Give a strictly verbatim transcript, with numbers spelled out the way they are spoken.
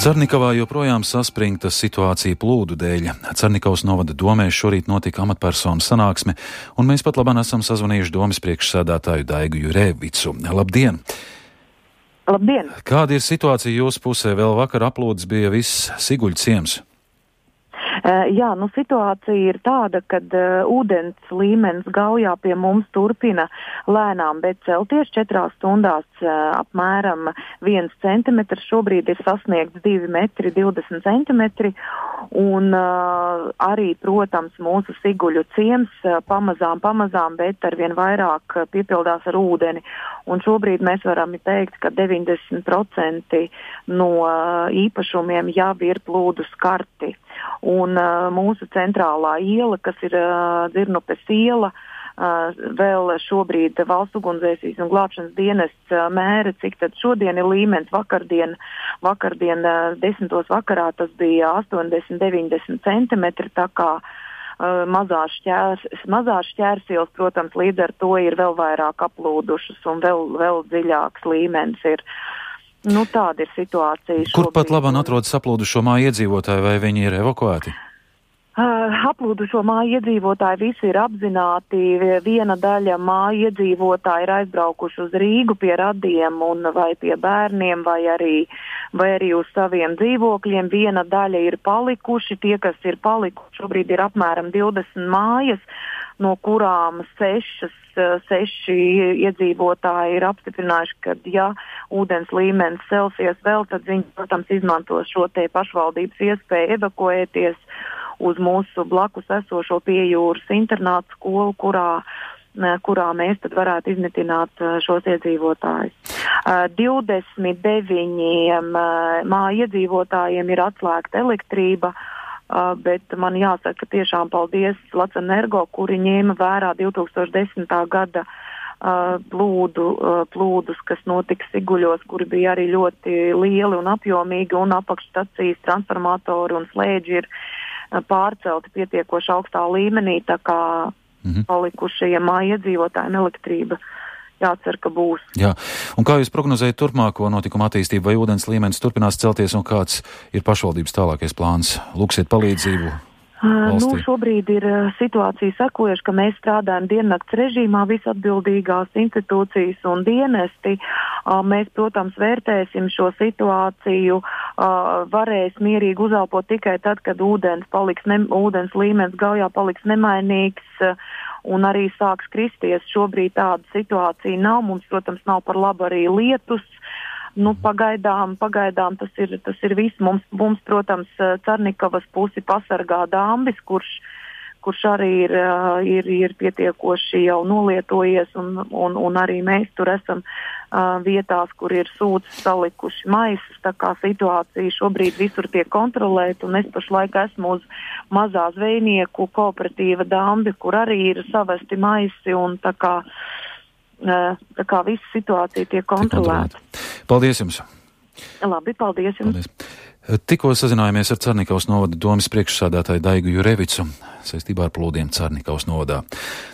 Carnikavā joprojām saspringta situācija plūdu dēļ. Carnikavas novada domē šorīt notika amatpersonu sanāksme, un mēs pat labāk esam sazvanījuši domes priekšsēdētāju Daigu Jurevicu. Labdien! Labdien! Kāda ir situācija jūsu pusē? Vēl vakar aplūdes bija viss Siguļu ciems. Uh, jā, nu situācija ir tāda, kad uh, ūdens līmenis Gaujā pie mums turpina lēnām, bet celties četrās stundās uh, apmēram viens centimetrs, šobrīd ir sasniegts divi metri divdesmit centimetri, un uh, arī, protams, mūsu Siguļu ciems uh, pamazām, pamazām, bet arvien vairāk uh, piepildās ar ūdeni, un šobrīd mēs varam teikt, ka deviņdesmit procenti no uh, īpašumiem jau ir plūdu skarti. Un uh, mūsu centrālā iela, kas ir uh, Dzirnupes iela, uh, vēl šobrīd valsts ugunsdzēsības un glābšanas dienests uh, mēra, cik tad šodien ir līmenis. Vakardien, vakardien uh, desmitos vakarā tas bija astoņdesmit deviņdesmit centimetri, tā kā uh, mazās šķērs, mazās šķērsielas, protams, līdz ar to ir vēl vairāk aplūdušas un vēl, vēl dziļāks līmenis ir. Nu, tāda ir situācija. Kur šobrīd. pat labāk atrodas aplūdušo māju iedzīvotāji, vai viņi ir evakuēti? Uh, aplūdušo māju iedzīvotāji visi ir apzināti. Viena daļa māju iedzīvotāji ir aizbraukuši uz Rīgu pie radiem un vai pie bērniem, vai arī, vai arī uz saviem dzīvokļiem. Viena daļa ir palikuši. Tie, kas ir palikuši, šobrīd ir apmēram divdesmit mājas, no kurām sešas seši iedzīvotāji ir apstiprinājuši, ka ja ūdens līmenis celsies vēl, tad viņi, protams, izmantos šo te pašvaldības iespēju evakuēties uz mūsu blakus esošo Piejūras internātu skolu, kurā, kurā mēs tad varētu izmitināt šos iedzīvotājus. divdesmit deviņiem māju iedzīvotājiem ir atslēgta elektrība, Uh, bet man jāsaka, ka tiešām paldies Lacenergo, kuri ņēma vērā divi tūkstoši desmitā gada uh, plūdu, uh, plūdus, kas notika Siguļos, kuri bija arī ļoti lieli un apjomīgi, un apakšstacijas transformatori un slēdži ir uh, pārcelti pietiekoši augstā līmenī, tā kā mm-hmm. palikušajiem māju iedzīvotājiem elektrība jācer, ka būs. Jā. Un kā jūs prognozējat turpmāko notikumu attīstību, vai ūdens līmenis turpinās celties un kāds ir pašvaldības tālākais plāns? Lūksiet palīdzību valstī? Nu, šobrīd ir situācija sekojuši, ka mēs strādājam diennakts režīmā, visatbildīgās institūcijas un dienesti. Mēs, protams, vērtēsim šo situāciju, varēs mierīgi uzelpot tikai tad, kad ūdens, paliks ne, ūdens līmenis Gaujā paliks nemainīgs un arī sāks kristies. Šobrīd tāda situācija nav. Mums, protams, nav par labu arī lietus. Nu, pagaidām, pagaidām tas ir, tas ir viss. Mums, mums, protams, Carnikavas pusi pasargā Dambis, kurš, kurš arī ir, ir, ir pietiekoši jau nolietojies, un, un, un arī mēs tur esam uh, vietās, kur ir sūdzes salikuši maisas. Tā kā situācija šobrīd visur tiek kontrolēta, un es pašlaik esmu uz mazā zvejnieku kooperatīva Dambi, kur arī ir savesti maisi, un tā kā, uh, tā kā visa situācija tiek kontrolēta. Paldies jums! Labi, paldies jums! Paldies. Tikko sazinājāmies ar Carnikavas novada domes priekšsēdētāju Daigu Jurevicu saistībā ar plūdiem Carnikavas novadā.